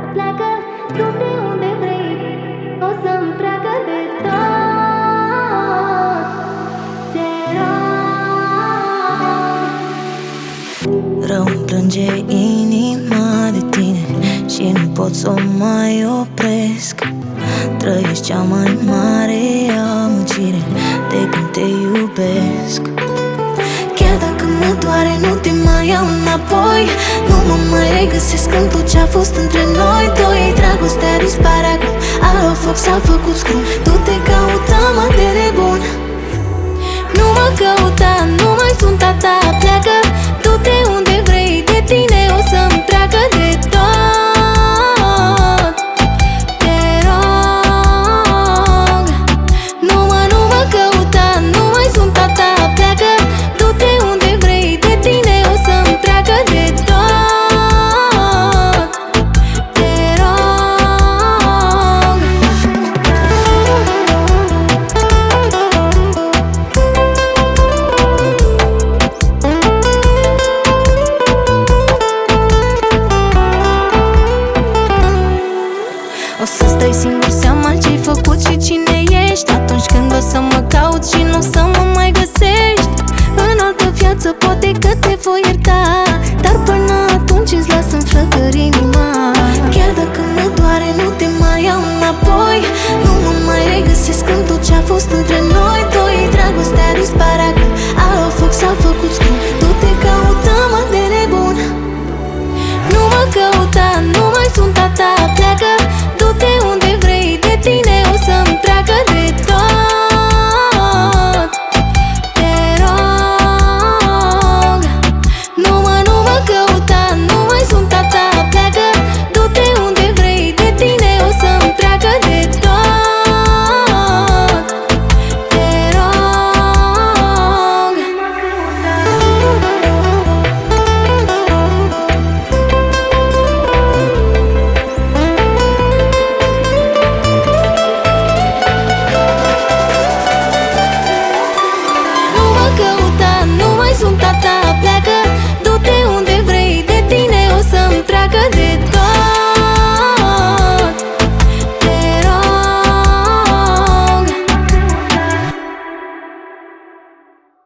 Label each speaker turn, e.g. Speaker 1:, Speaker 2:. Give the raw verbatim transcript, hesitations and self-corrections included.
Speaker 1: pleacă, du-te unde vrei, o să-mi treacă de tot. Te rog.
Speaker 2: Rău-mi plânge inima de tine și nu pot să o mai opresc. Trăiești cea mai mare amăgire de când te iubesc. Chiar dacă mă doare, nu te mai iau înapoi. Nu mă mai regăsesc în tot ce-a fost între noi doi. Dragostea dispare acum, alo foc s-a făcut scrum. Tu te căutam atât de nebun. Nu mă căuta, nu mai sunt a ta. Pleacă, du-te unde vrei, de tine o să-mi treacă de tot. Te rog. Nu mă, nu mă căuta, nu mai sunt a ta. Pleacă, du-te unde vrei, de tine o să-mi treacă de tot. Te rog. O să stai singur seama ce-ai făcut și cine ești atunci când o să mă cauți și nu o să mă mai găsești. În altă viață poate că te voi ierta, dar până atunci îți las în flăcări inima. Chiar dacă mă doare, nu te mai iau înapoi. Nu mă mai regăsesc în tot ce-a fost între noi doi. Dragostea dispare.